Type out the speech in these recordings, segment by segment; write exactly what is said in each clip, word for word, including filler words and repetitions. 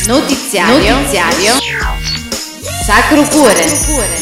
Notiziario, Notiziario Sacro Cuore.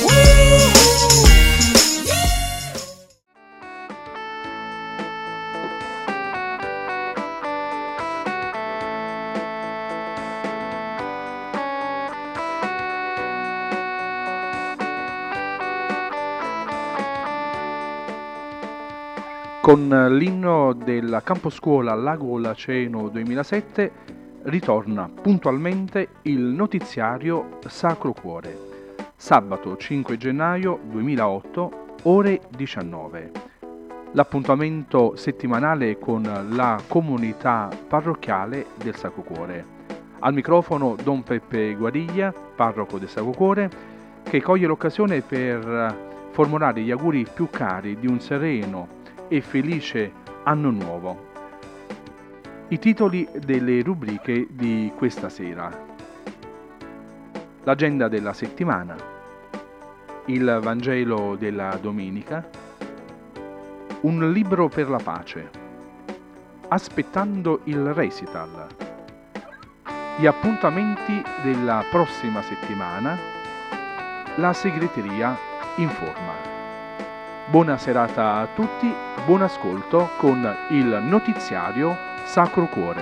Con l'inno del Camposcuola Lago Laceno duemilasette ritorna puntualmente il notiziario Sacro Cuore. Sabato cinque gennaio duemilaotto, ore diciannove. L'appuntamento settimanale con la comunità parrocchiale del Sacro Cuore. Al microfono Don Peppe Guariglia, parroco del Sacro Cuore, che coglie l'occasione per formulare gli auguri più cari di un sereno e felice anno nuovo. I titoli delle rubriche di questa sera: l'agenda della settimana, il Vangelo della domenica, un libro per la pace, aspettando il recital, gli appuntamenti della prossima settimana, la segreteria informa. Buona serata a tutti, buon ascolto con il notiziario Sacro Cuore.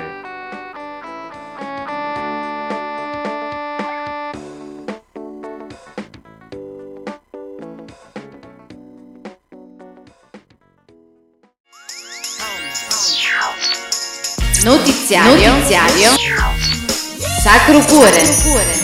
Notiziario, notiziario Sacro Cuore.